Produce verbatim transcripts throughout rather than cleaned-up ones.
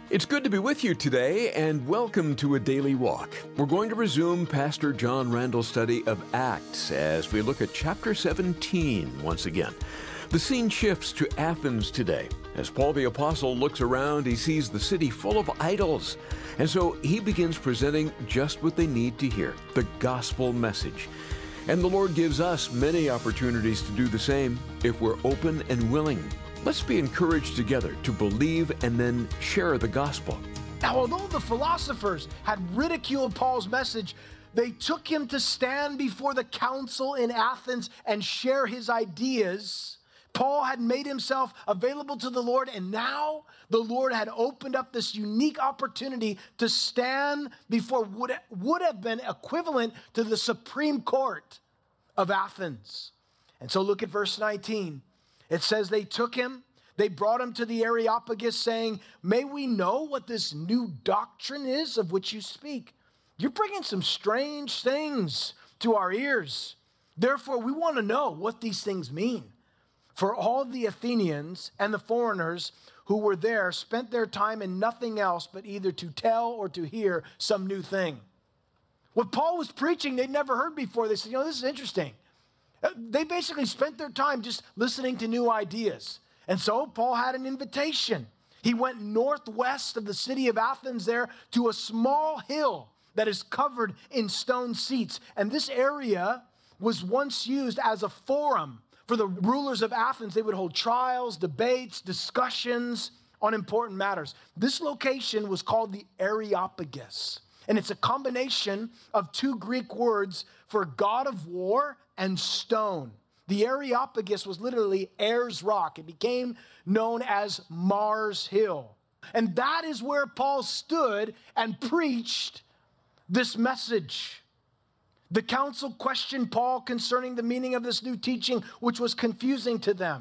It's good to be with you today, and welcome to A Daily Walk. We're going to resume Pastor John Randall's study of Acts as we look at chapter seventeen once again. The scene shifts to Athens today. As Paul the Apostle looks around, he sees the city full of idols, and so he begins presenting just what they need to hear, the gospel message. And the Lord gives us many opportunities to do the same if we're open and willing. Let's be encouraged together to believe and then share the gospel. Now, although the philosophers had ridiculed Paul's message, they took him to stand before the council in Athens and share his ideas. Paul had made himself available to the Lord, and now the Lord had opened up this unique opportunity to stand before what would have been equivalent to the Supreme Court of Athens. And so look at verse nineteen. It says they took him, they brought him to the Areopagus, saying, "May we know what this new doctrine is of which you speak? You're bringing some strange things to our ears. Therefore, we want to know what these things mean." For all the Athenians and the foreigners who were there spent their time in nothing else but either to tell or to hear some new thing. What Paul was preaching, they'd never heard before. They said, you know, this is interesting. They basically spent their time just listening to new ideas. And so Paul had an invitation. He went northwest of the city of Athens there to a small hill that is covered in stone seats. And this area was once used as a forum for the rulers of Athens. They would hold trials, debates, discussions on important matters. This location was called the Areopagus. And it's a combination of two Greek words for God of war and stone. The Areopagus was literally Ayers Rock. It became known as Mars Hill. And that is where Paul stood and preached this message. The council questioned Paul concerning the meaning of this new teaching, which was confusing to them.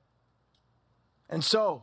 And so,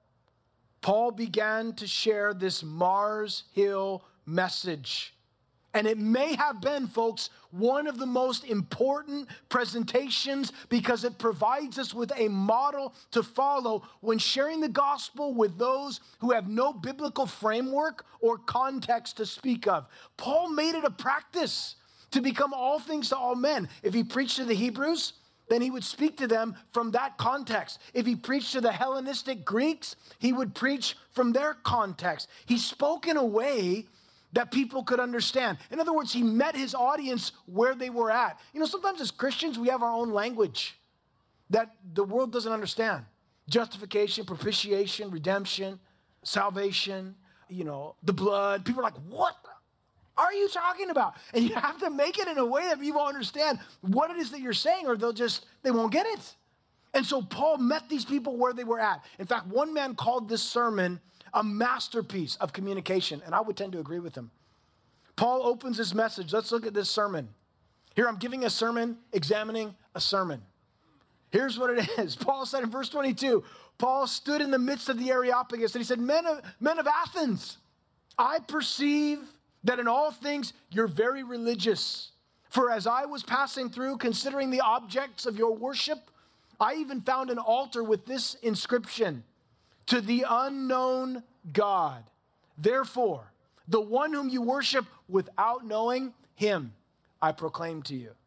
Paul began to share this Mars Hill message. And it may have been, folks, one of the most important presentations because it provides us with a model to follow when sharing the gospel with those who have no biblical framework or context to speak of. Paul made it a practice to become all things to all men. If he preached to the Hebrews, then he would speak to them from that context. If he preached to the Hellenistic Greeks, he would preach from their context. He spoke in a way that people could understand. In other words, he met his audience where they were at. You know, sometimes as Christians, we have our own language that the world doesn't understand. Justification, propitiation, redemption, salvation, you know, the blood. People are like, what are you talking about? And you have to make it in a way that people understand what it is that you're saying, or they'll just, they won't get it. And so Paul met these people where they were at. In fact, one man called this sermon a masterpiece of communication, and I would tend to agree with him. Paul opens his message. Let's look at this sermon. Here, I'm giving a sermon, examining a sermon. Here's what it is. Paul said in verse twenty-two, Paul stood in the midst of the Areopagus, and he said, men of, men of Athens, I perceive that in all things you're very religious. For as I was passing through, considering the objects of your worship, I even found an altar with this inscription, to the unknown God. Therefore, the one whom you worship without knowing him, I proclaim to you.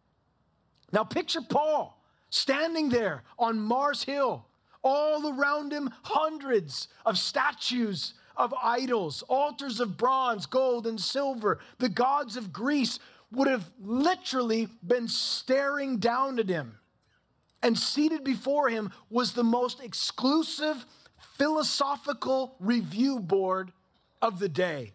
Now picture Paul standing there on Mars Hill. All around him, hundreds of statues of idols, altars of bronze, gold, and silver. The gods of Greece would have literally been staring down at him. And seated before him was the most exclusive philosophical review board of the day.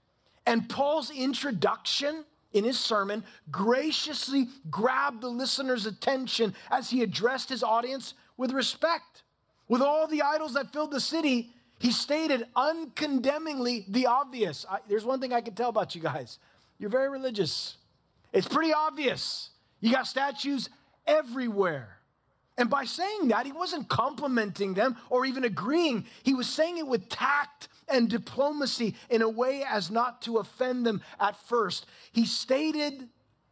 And Paul's introduction in his sermon graciously grabbed the listener's attention as he addressed his audience with respect. With all the idols that filled the city, he stated uncondemningly the obvious. I, there's one thing I can tell about you guys. You're very religious. It's pretty obvious. You got statues everywhere. And by saying that, he wasn't complimenting them or even agreeing. He was saying it with tact and diplomacy in a way as not to offend them at first. He stated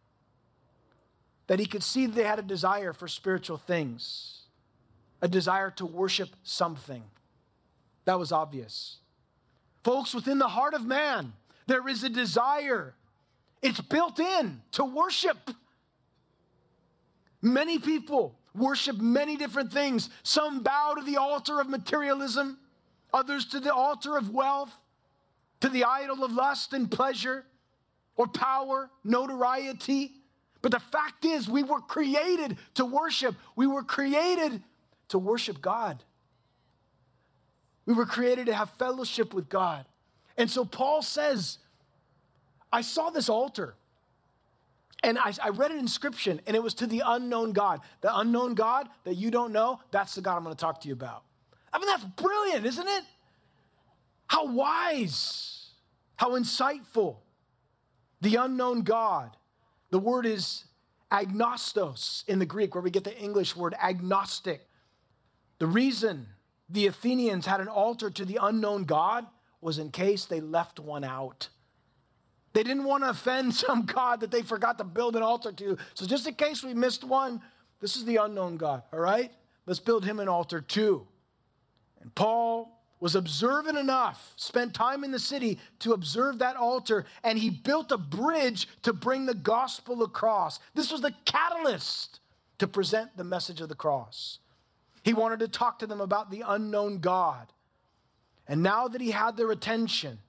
that he could see they had a desire for spiritual things, a desire to worship something. That was obvious. Folks, within the heart of man, there is a desire. It's built in to worship. Many people worship many different things. Some bow to the altar of materialism, others to the altar of wealth, to the idol of lust and pleasure, or power, notoriety. But the fact is, we were created to worship. We were created to worship God. We were created to have fellowship with God. And so Paul says, I saw this altar. And I, I read an inscription, and it was to the unknown God. The unknown God that you don't know, that's the God I'm going to talk to you about. I mean, that's brilliant, isn't it? How wise, how insightful. The unknown God. The word is agnostos in the Greek, where we get the English word agnostic. The reason the Athenians had an altar to the unknown God was in case they left one out. They didn't want to offend some God that they forgot to build an altar to. So just in case we missed one, this is the unknown God, all right? Let's build him an altar too. And Paul was observant enough, spent time in the city to observe that altar, and he built a bridge to bring the gospel across. This was the catalyst to present the message of the cross. He wanted to talk to them about the unknown God. And now that he had their attention,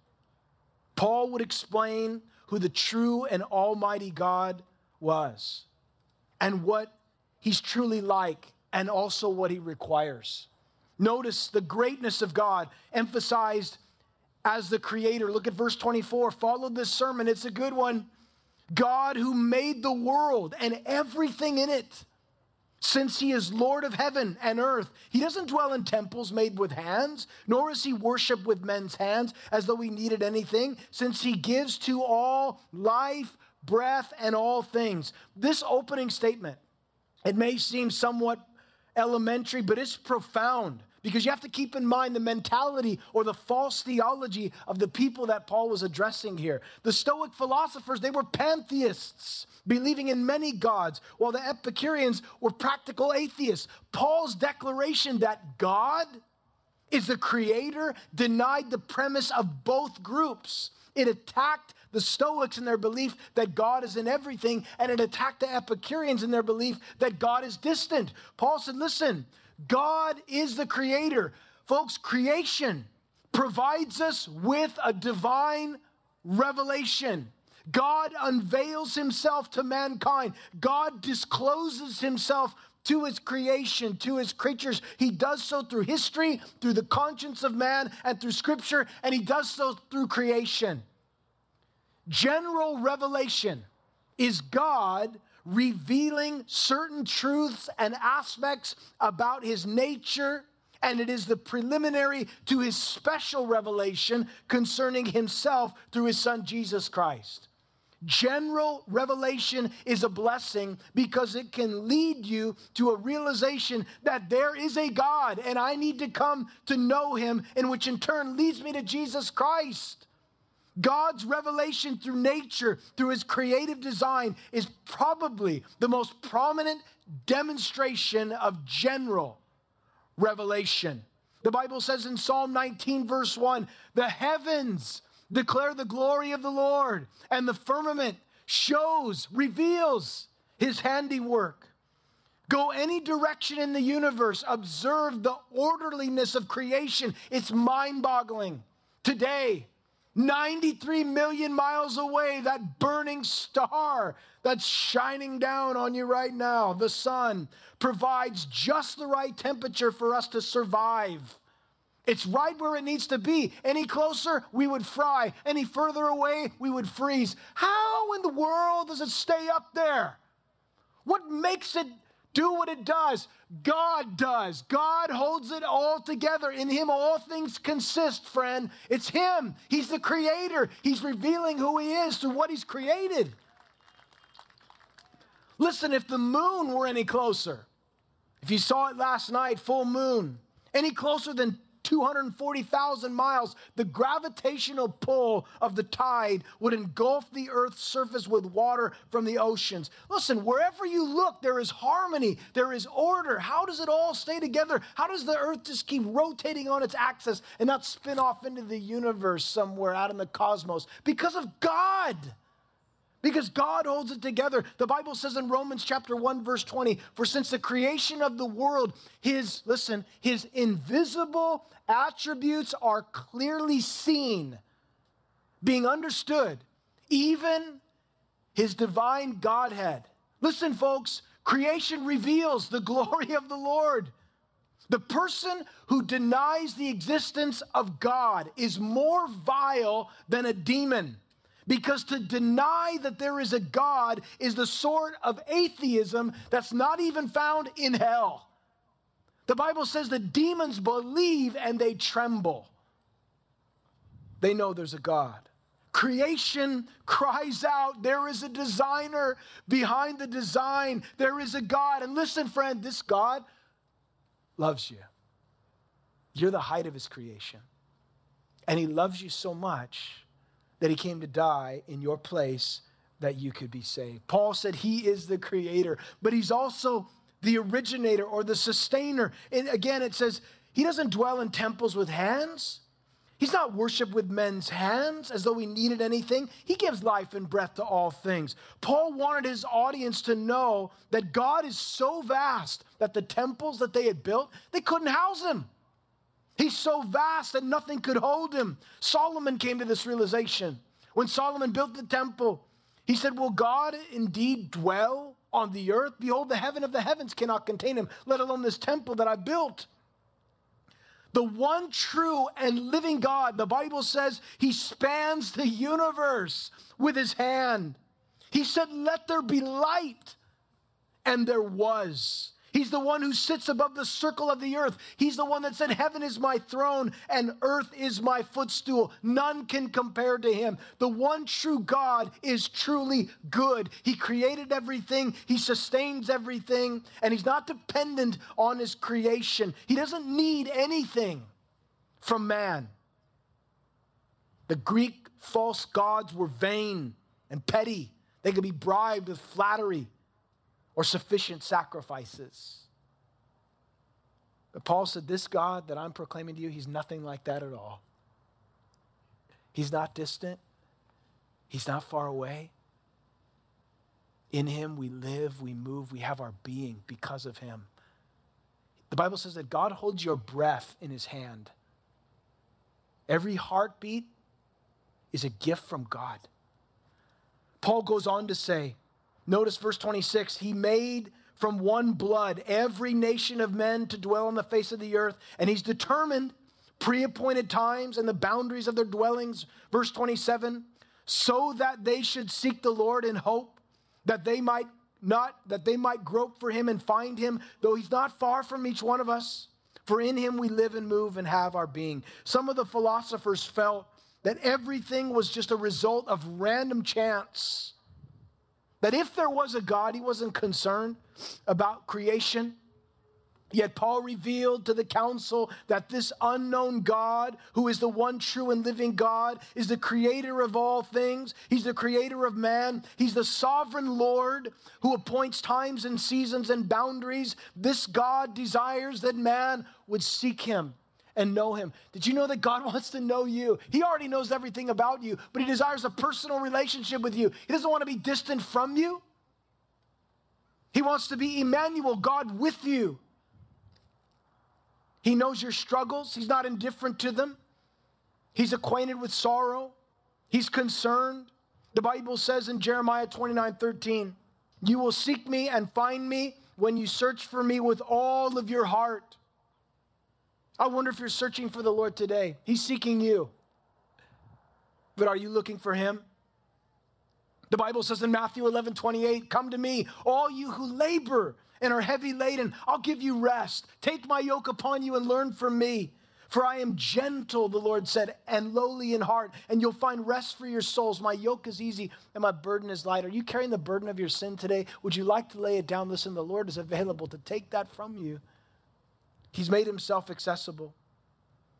Paul would explain who the true and almighty God was and what he's truly like and also what he requires. Notice the greatness of God emphasized as the creator. Look at verse twenty-four. Follow this sermon. It's a good one. God who made the world and everything in it. Since he is Lord of heaven and earth, he doesn't dwell in temples made with hands, nor is he worshiped with men's hands as though he needed anything, since he gives to all life, breath, and all things. This opening statement, it may seem somewhat elementary, but it's profound. Because you have to keep in mind the mentality or the false theology of the people that Paul was addressing here. The Stoic philosophers, they were pantheists, believing in many gods, while the Epicureans were practical atheists. Paul's declaration that God is the creator denied the premise of both groups. It attacked the Stoics in their belief that God is in everything, and it attacked the Epicureans in their belief that God is distant. Paul said, listen, God is the creator. Folks, creation provides us with a divine revelation. God unveils himself to mankind. God discloses himself to his creation, to his creatures. He does so through history, through the conscience of man, and through scripture, and he does so through creation. General revelation is God revealing certain truths and aspects about his nature, and it is the preliminary to his special revelation concerning himself through his son Jesus Christ. General revelation is a blessing because it can lead you to a realization that there is a God and I need to come to know him, and which in turn leads me to Jesus Christ. God's revelation through nature, through his creative design, is probably the most prominent demonstration of general revelation. The Bible says in Psalm nineteen, verse one, the heavens declare the glory of the Lord, and the firmament shows, reveals his handiwork. Go any direction in the universe, observe the orderliness of creation. It's mind-boggling. Today, ninety-three million miles away, that burning star that's shining down on you right now, the sun, provides just the right temperature for us to survive. It's right where it needs to be. Any closer, we would fry. Any further away, we would freeze. How in the world does it stay up there? What makes it do what it does? God does. God holds it all together. In him all things consist, friend. It's him. He's the creator. He's revealing who he is through what he's created. Listen, if the moon were any closer, if you saw it last night, full moon, any closer than two hundred forty thousand miles, the gravitational pull of the tide would engulf the earth's surface with water from the oceans. Listen, wherever you look, there is harmony, there is order. How does it all stay together? How does the earth just keep rotating on its axis and not spin off into the universe somewhere out in the cosmos? Because of God. Because God holds it together. The Bible says in Romans chapter one, verse twenty, for since the creation of the world, his, listen, his invisible attributes are clearly seen, being understood, even his divine Godhead. Listen, folks, creation reveals the glory of the Lord. The person who denies the existence of God is more vile than a demon. Because to deny that there is a God is the sort of atheism that's not even found in hell. The Bible says that demons believe and they tremble. They know there's a God. Creation cries out, there is a designer behind the design. There is a God. And listen, friend, this God loves you. You're the height of his creation. And he loves you so much that he came to die in your place that you could be saved. Paul said he is the creator, but he's also the originator or the sustainer. And again, it says he doesn't dwell in temples with hands. He's not worshiped with men's hands as though he needed anything. He gives life and breath to all things. Paul wanted his audience to know that God is so vast that the temples that they had built, they couldn't house him. He's so vast that nothing could hold him. Solomon came to this realization. When Solomon built the temple, he said, will God indeed dwell on the earth? Behold, the heaven of the heavens cannot contain him, let alone this temple that I built. The one true and living God, the Bible says, he spans the universe with his hand. He said, let there be light, and there was. He's the one who sits above the circle of the earth. He's the one that said, heaven is my throne and earth is my footstool. None can compare to him. The one true God is truly good. He created everything. He sustains everything. And he's not dependent on his creation. He doesn't need anything from man. The Greek false gods were vain and petty. They could be bribed with flattery or sufficient sacrifices. But Paul said, this God that I'm proclaiming to you, he's nothing like that at all. He's not distant. He's not far away. In him we live, we move, we have our being because of him. The Bible says that God holds your breath in his hand. Every heartbeat is a gift from God. Paul goes on to say, notice verse twenty-six, he made from one blood every nation of men to dwell on the face of the earth, and he's determined pre-appointed times and the boundaries of their dwellings. Verse twenty-seven, so that they should seek the Lord in hope, that they might not, that they might grope for him and find him, though he's not far from each one of us. For in him we live and move and have our being. Some of the philosophers felt that everything was just a result of random chance. That if there was a God, he wasn't concerned about creation. Yet Paul revealed to the council that this unknown God, who is the one true and living God, is the creator of all things. He's the creator of man. He's the sovereign Lord who appoints times and seasons and boundaries. This God desires that man would seek him and know him. Did you know that God wants to know you? He already knows everything about you, but he desires a personal relationship with you. He doesn't want to be distant from you. He wants to be Emmanuel, God with you. He knows your struggles. He's not indifferent to them. He's acquainted with sorrow. He's concerned. The Bible says in Jeremiah twenty-nine thirteen, you will seek me and find me when you search for me with all of your heart. I wonder if you're searching for the Lord today. He's seeking you. But are you looking for him? The Bible says in Matthew eleven twenty-eight, come to me, all you who labor and are heavy laden. I'll give you rest. Take my yoke upon you and learn from me. For I am gentle, the Lord said, and lowly in heart, and you'll find rest for your souls. My yoke is easy and my burden is light. Are you carrying the burden of your sin today? Would you like to lay it down? Listen, the Lord is available to take that from you. He's made himself accessible.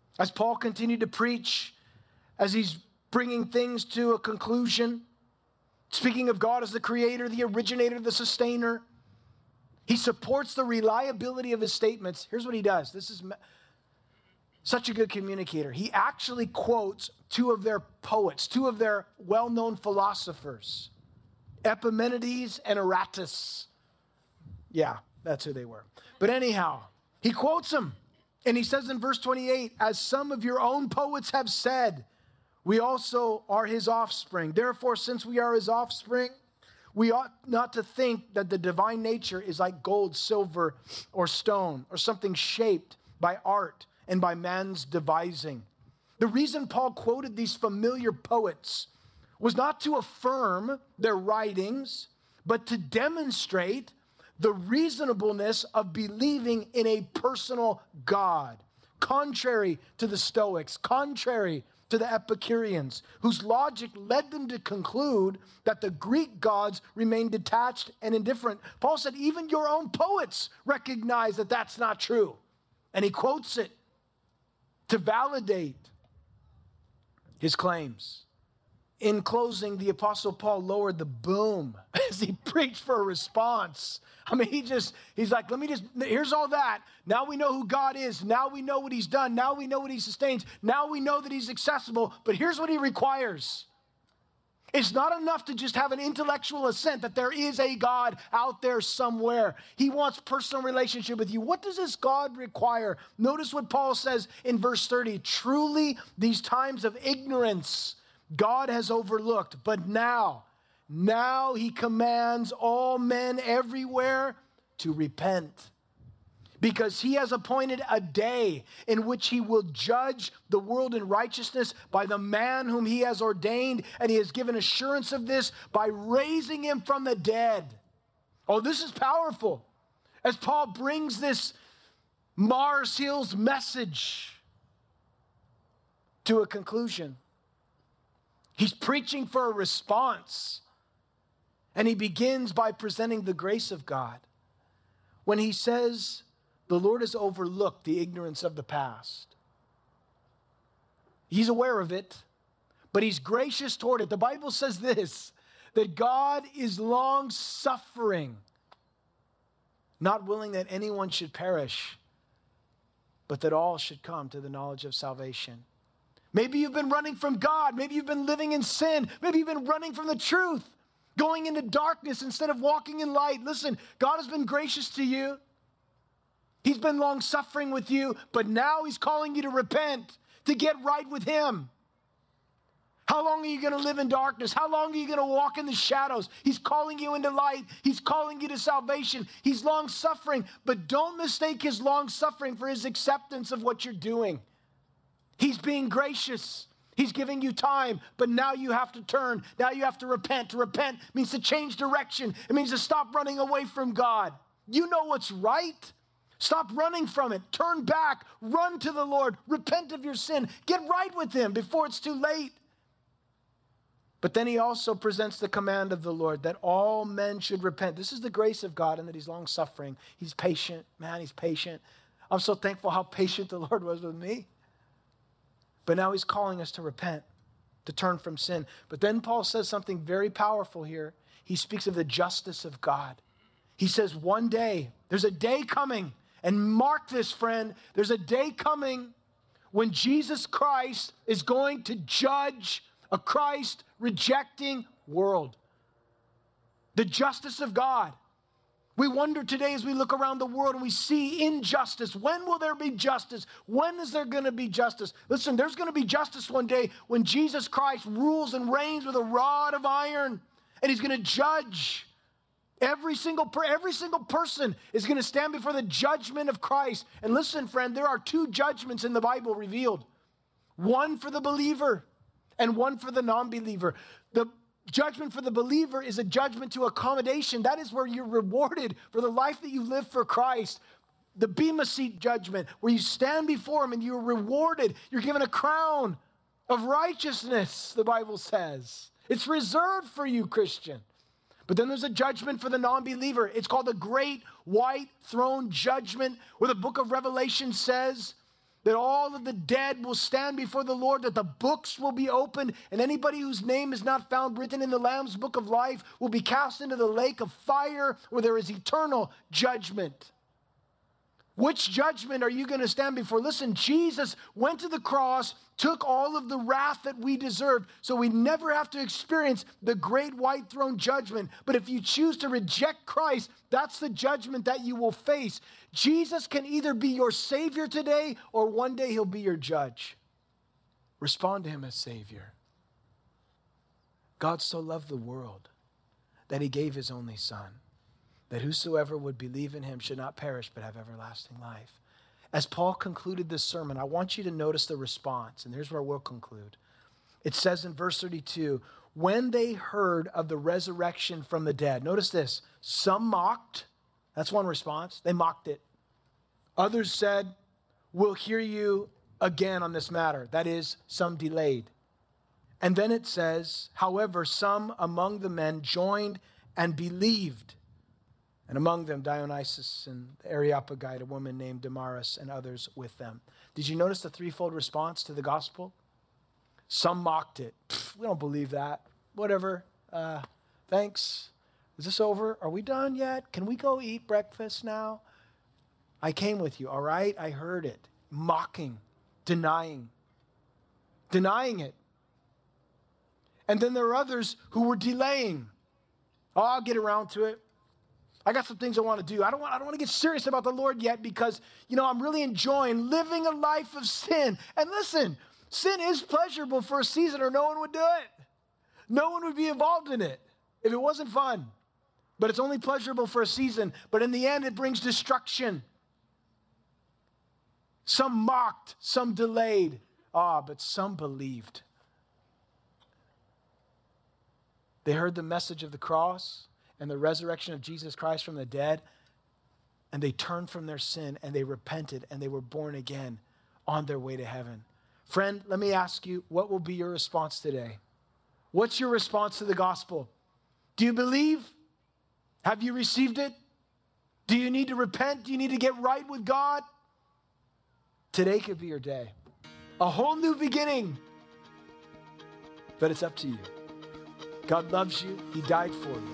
As Paul continued to preach, as he's bringing things to a conclusion, speaking of God as the creator, the originator, the sustainer, he supports the reliability of his statements. Here's what he does. This is such a good communicator. He actually quotes two of their poets, two of their well-known philosophers, Epimenides and Aratus. Yeah, that's who they were. But anyhow, he quotes them. And he says in verse twenty-eight, as some of your own poets have said, we also are his offspring. Therefore, since we are his offspring, we ought not to think that the divine nature is like gold, silver, or stone, or something shaped by art and by man's devising. The reason Paul quoted these familiar poets was not to affirm their writings, but to demonstrate the reasonableness of believing in a personal God, contrary to the Stoics, contrary to the Epicureans, whose logic led them to conclude that the Greek gods remained detached and indifferent. Paul said, even your own poets recognize that that's not true. And he quotes it to validate his claims. In closing, the Apostle Paul lowered the boom as he preached for a response. I mean, he just, he's like, let me just, here's all that. Now we know who God is. Now we know what he's done. Now we know what he sustains. Now we know that he's accessible. But here's what he requires. It's not enough to just have an intellectual assent that there is a God out there somewhere. He wants personal relationship with you. What does this God require? Notice what Paul says in verse thirty. Truly, these times of ignorance God has overlooked, but now, now he commands all men everywhere to repent, because he has appointed a day in which he will judge the world in righteousness by the man whom he has ordained, and he has given assurance of this by raising him from the dead. Oh, this is powerful. As Paul brings this Mars Hills message to a conclusion, he's preaching for a response. And he begins by presenting the grace of God. When he says, the Lord has overlooked the ignorance of the past. He's aware of it, but he's gracious toward it. The Bible says this, that God is long-suffering, not willing that anyone should perish, but that all should come to the knowledge of salvation. Maybe you've been running from God. Maybe you've been living in sin. Maybe you've been running from the truth, going into darkness instead of walking in light. Listen, God has been gracious to you. He's been long-suffering with you, but now he's calling you to repent, to get right with him. How long are you going to live in darkness? How long are you going to walk in the shadows? He's calling you into light. He's calling you to salvation. He's long-suffering, but don't mistake his long-suffering for his acceptance of what you're doing. He's being gracious. He's giving you time, but now you have to turn. Now you have to repent. To repent means to change direction. It means to stop running away from God. You know what's right. Stop running from it. Turn back. Run to the Lord. Repent of your sin. Get right with him before it's too late. But then he also presents the command of the Lord that all men should repent. This is the grace of God and that he's long-suffering. He's patient. Man, he's patient. I'm so thankful how patient the Lord was with me. But now he's calling us to repent, to turn from sin. But then Paul says something very powerful here. He speaks of the justice of God. He says one day, there's a day coming, and mark this, friend, there's a day coming when Jesus Christ is going to judge a Christ-rejecting world. The justice of God. We wonder today as we look around the world and we see injustice. When will there be justice? When is there going to be justice? Listen, there's going to be justice one day when Jesus Christ rules and reigns with a rod of iron, and he's going to judge. Every single, per, every single person is going to stand before the judgment of Christ. And listen, friend, there are two judgments in the Bible revealed. One for the believer and one for the non-believer. The judgment for the believer is a judgment to accommodation. That is where you're rewarded for the life that you live for Christ. The Bema Seat judgment, where you stand before him and you're rewarded. You're given a crown of righteousness, the Bible says. It's reserved for you, Christian. But then there's a judgment for the non-believer. It's called the Great White Throne Judgment, where the book of Revelation says that all of the dead will stand before the Lord, that the books will be opened, and anybody whose name is not found written in the Lamb's book of life will be cast into the lake of fire where there is eternal judgment. Which judgment are you going to stand before? Listen, Jesus went to the cross, took all of the wrath that we deserved, so we never have to experience the great white throne judgment. But if you choose to reject Christ, that's the judgment that you will face. Jesus can either be your Savior today, or one day he'll be your judge. Respond to him as Savior. God so loved the world that he gave his only Son, that whosoever would believe in him should not perish but have everlasting life. As Paul concluded this sermon, I want you to notice the response, and here's where we'll conclude. It says in verse thirty-two, when they heard of the resurrection from the dead, notice this, some mocked. That's one response. They mocked it. Others said, we'll hear you again on this matter. That is, some delayed. And then it says, however, some among the men joined and believed. And among them, Dionysius and the Areopagite, a woman named Damaris, and others with them. Did you notice the threefold response to the gospel? Some mocked it. We don't believe that. Whatever. Uh, thanks. Is this over? Are we done yet? Can we go eat breakfast now? I came with you, all right? I heard it. Mocking, denying, denying it. And then there are others who were delaying. Oh, I'll get around to it. I got some things I want to do. I don't want, I don't want to get serious about the Lord yet because, you know, I'm really enjoying living a life of sin. And listen, sin is pleasurable for a season or no one would do it. No one would be involved in it if it wasn't fun. But it's only pleasurable for a season. But in the end, it brings destruction. Some mocked, some delayed. Ah, but some believed. They heard the message of the cross and the resurrection of Jesus Christ from the dead, and they turned from their sin, and they repented, and they were born again on their way to heaven. Friend, let me ask you, what will be your response today? What's your response to the gospel? Do you believe? Have you received it? Do you need to repent? Do you need to get right with God? Today could be your day. A whole new beginning. But it's up to you. God loves you. He died for you.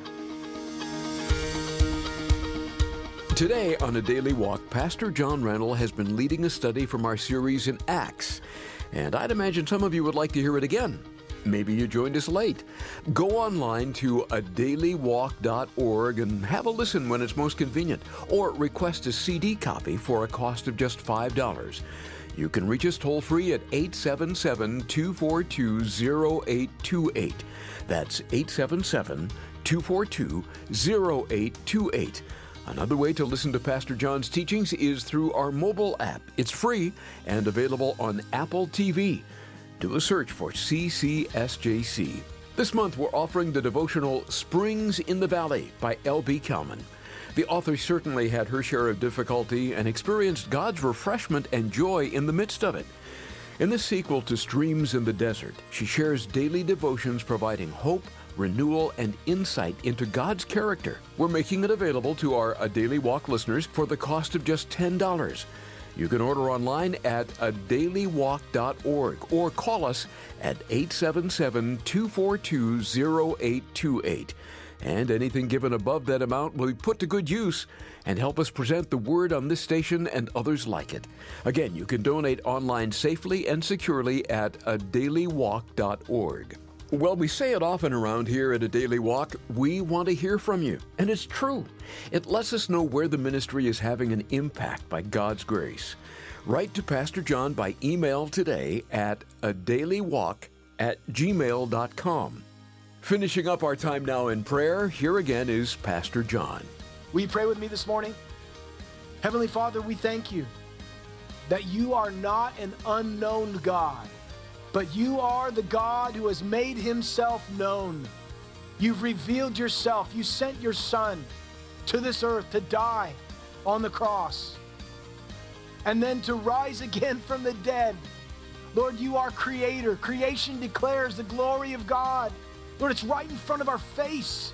Today on A Daily Walk, Pastor John Randall has been leading a study from our series in Acts. And I'd imagine some of you would like to hear it again. Maybe you joined us late. Go online to a daily walk dot org and have a listen when it's most convenient, or request a C D copy for a cost of just five dollars. You can reach us toll-free at eight seven seven, two four two, zero eight two eight. That's eight seven seven, two four two, zero eight two eight. Another way to listen to Pastor John's teachings is through our mobile app. It's free and available on Apple T V. Do a search for C C S J C. This month we're offering the devotional Springs in the Valley by L B Kalman. The author certainly had her share of difficulty and experienced God's refreshment and joy in the midst of it. In this sequel to Streams in the Desert, she shares daily devotions providing hope, renewal, and insight into God's character. We're making it available to our A Daily Walk listeners for the cost of just ten dollars. You can order online at a daily walk dot org or call us at eight seven seven, two four two, zero eight two eight. And anything given above that amount will be put to good use and help us present the Word on this station and others like it. Again, you can donate online safely and securely at a daily walk dot org. Well, we say it often around here at A Daily Walk, we want to hear from you. And it's true. It lets us know where the ministry is having an impact by God's grace. Write to Pastor John by email today at a daily walk at gmail dot com. Finishing up our time now in prayer, here again is Pastor John. Will you pray with me this morning? Heavenly Father, we thank you that you are not an unknown God, but you are the God who has made himself known. You've revealed yourself. You sent your Son to this earth to die on the cross and then to rise again from the dead. Lord, you are creator. Creation declares the glory of God. Lord, it's right in front of our face.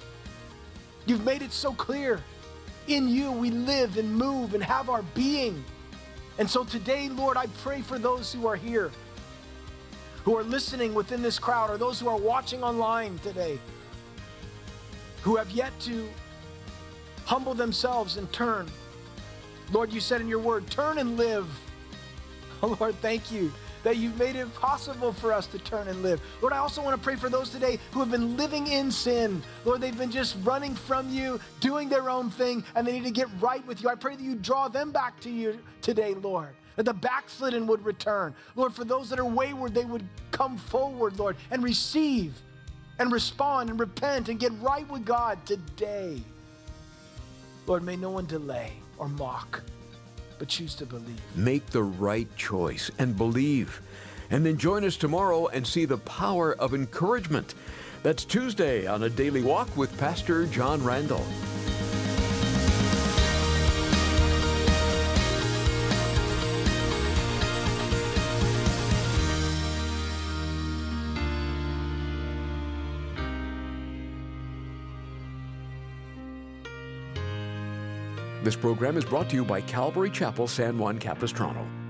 You've made it so clear. In you we live and move and have our being. And so today, Lord, I pray for those who are here, who are listening within this crowd, or those who are watching online today, who have yet to humble themselves and turn. Lord, you said in your word, turn and live. Oh, Lord, thank you that you've made it possible for us to turn and live. Lord, I also want to pray for those today who have been living in sin. Lord, they've been just running from you, doing their own thing, and they need to get right with you. I pray that you draw them back to you today, Lord, that the backslidden would return. Lord, for those that are wayward, they would come forward, Lord, and receive and respond and repent and get right with God today. Lord, may no one delay or mock, but choose to believe. Make the right choice and believe. And then join us tomorrow and see the power of encouragement. That's Tuesday on A Daily Walk with Pastor John Randall. This program is brought to you by Calvary Chapel, San Juan Capistrano.